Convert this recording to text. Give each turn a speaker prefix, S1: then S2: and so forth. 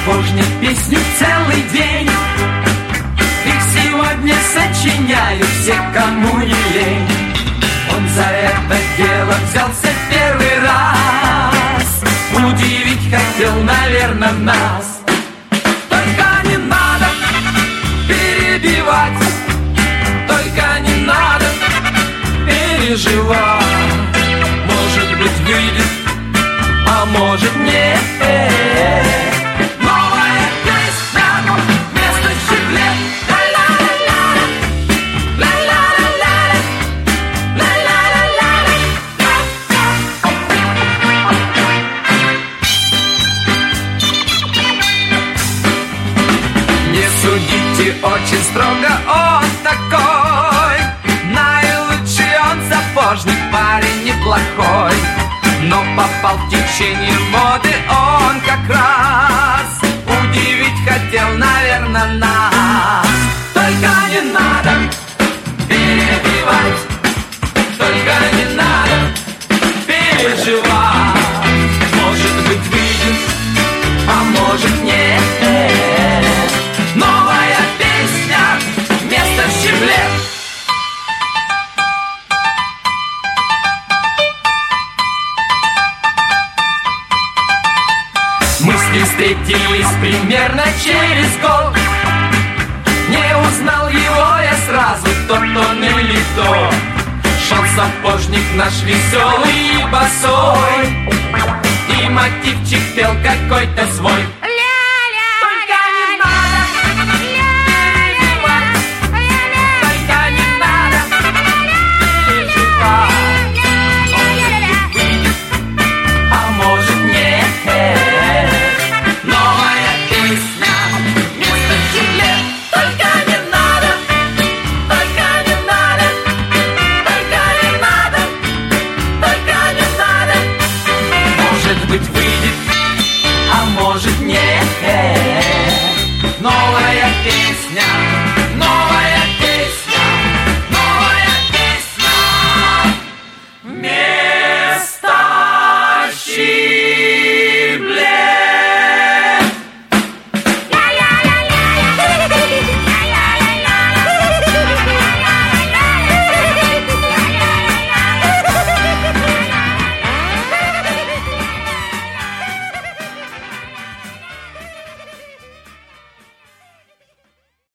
S1: сапожник песню целый день. Их сегодня сочиняют все, кому не лень. Он за это дело взялся первый раз. Удивить хотел, наверное, нас. Только не надо перебивать, только не надо переживать. Может быть, выйдет, а может нет. Новая песня вместо щеглет. Не судите очень строго, он такой. Наилучший он сапожник, парень неплохой. Но попал в течение моды он как раз. Удивить хотел, наверное, нас. Только не надо перебивать, только не надо переживать. Может быть, выйдет, а может нет. Новая песня вместо щеглет. Мы с ним встретились примерно через год. Не узнал его я сразу, тот он или то. Шел сапожник наш веселый и босой, и мотивчик пел какой-то свой.